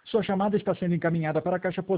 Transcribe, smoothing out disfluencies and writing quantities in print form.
Sua chamada está sendo encaminhada para a caixa postal